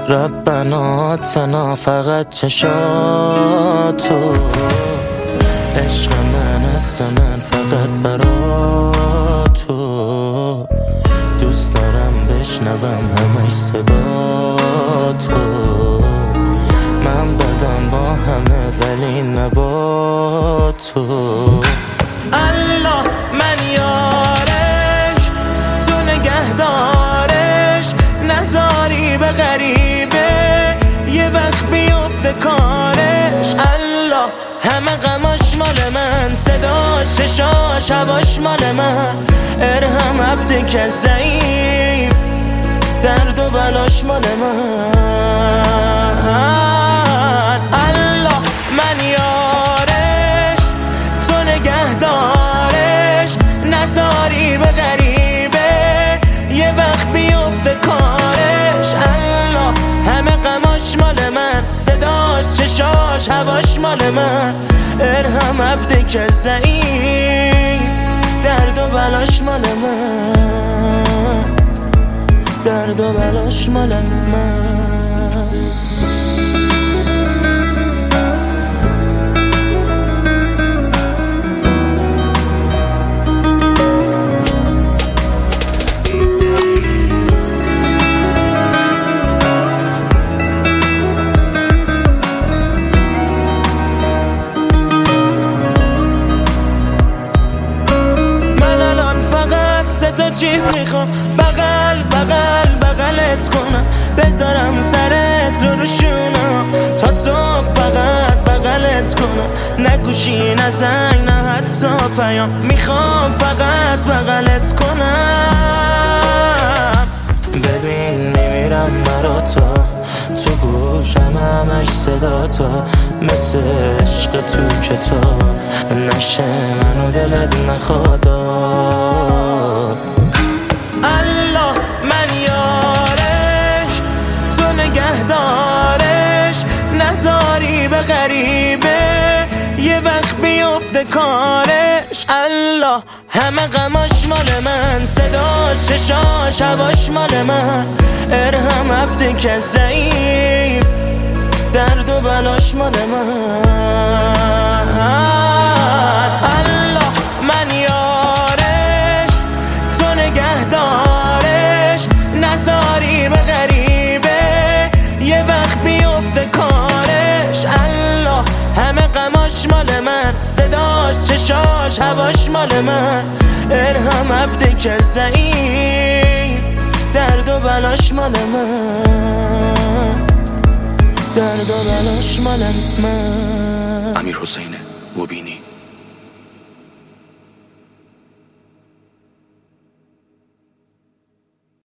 ربنا آتنا فقط چشاتو، عشق من از من فقط برا تو، دوست دارم بشنوم همش صدا تو، من بدم با همه ولی نبا تو. الله من یارش، تو نگهدارش، نذاری به غریبه یه وقت بیفته کارش. الله همه غماش مال من، صداش چشاش هواش مال من، ارحم عبدی که ضعیف، درد و بلاش مال من. الله من یارش، تو نگهدارش، نذاری به غریبه یه وقت بیفته کارش. الله همه غماش مال من، صداش چشاش هواش مال من، ارحم عبدی که ضعیف، درد و بلاش مال من، درد و بلاش مال من. تو چیز میخوام، بغل بغل بغلت کنم، بذارم سرت رو شونم تا صبح، فقط بغلت کنم، نگوشی نه زنگ نه حتی پیام، میخوام فقط بغلت کنم. ببین میمیرم برا تو گوشم همش صدا تو، مثل عشق تو کتاب نشه منو دلت نخواد. الله من یارش، تو نگهدارش، نذاری به غریبه یه وقت بیفته کارش. الله همه غماش مال من، صداش چشاش هواش مال من، ارحم عبدی که ضعیف، درد و بلاش مال من. الله من یارش، تو نگهدارش، نذاری به غریبه یه وقت بیفته کارش. الله همه غماش مال من، صداش چشاش هواش مال من، ارحم عبدی که ضعیف، درد و بلاش مال من، درد و بلاش مال من. امیرحسین مبینی.